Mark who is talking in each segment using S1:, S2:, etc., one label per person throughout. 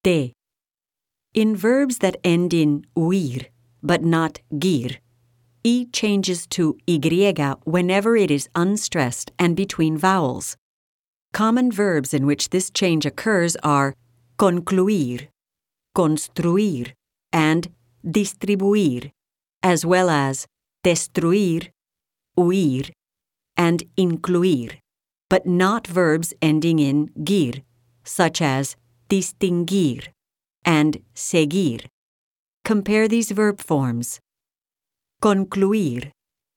S1: Te. In verbs that end in uir, but not gir, E changes to Y whenever it is unstressed and between vowels. Common verbs in which this change occurs are concluir, construir, and distribuir, as well as destruir, huir, and incluir, but not verbs ending in gir, such as distinguir and seguir. Compare these verb forms. Concluir.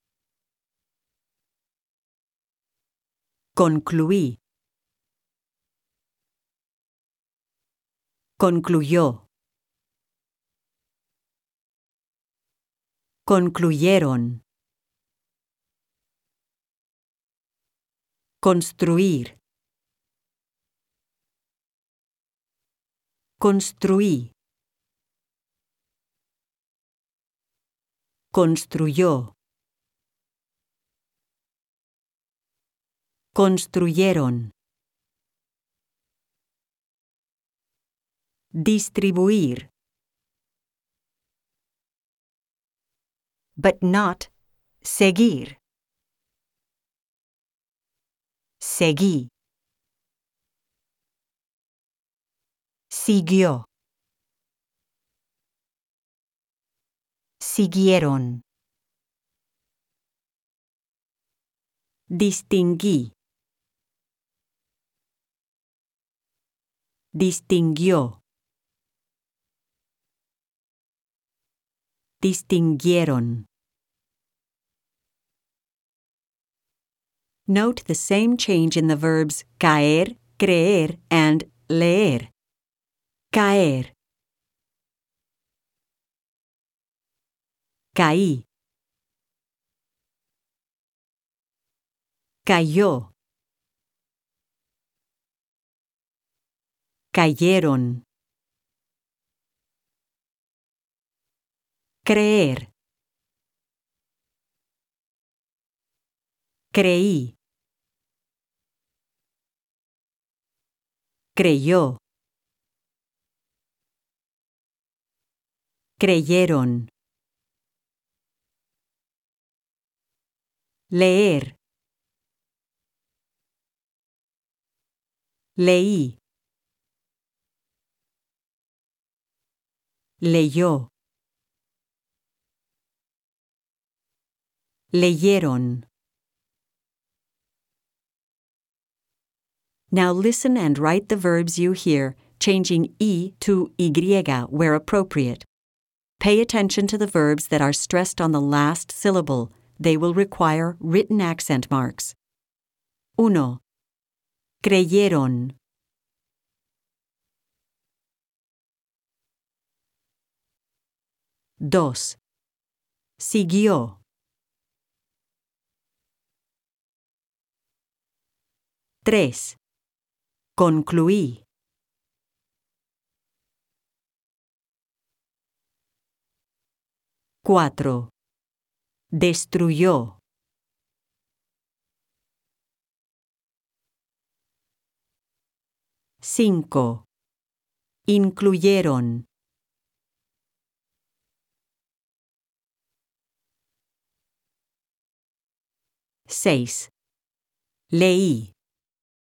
S1: Concluí. Concluyó. Concluyeron. Construir. Construí. Construyó. Construyeron. Distribuir. But not seguir. Seguí. Siguió. Siguieron. Distinguí. Distinguió. Distinguieron. Note the same change in the verbs caer, creer, and leer. Caer. Caí. Cayó. Cayeron. Creer. Creí. Creyó. Creyeron. Leer. Leí. Leyó. Leyeron. Now listen and write the verbs you hear, changing E to Y where appropriate. Pay attention to the verbs that are stressed on the last syllable. They will require written accent marks. 1. Creyeron. 2. Siguió. 3. Concluí. 4. Destruyó. 5. Incluyeron. 6. Leí.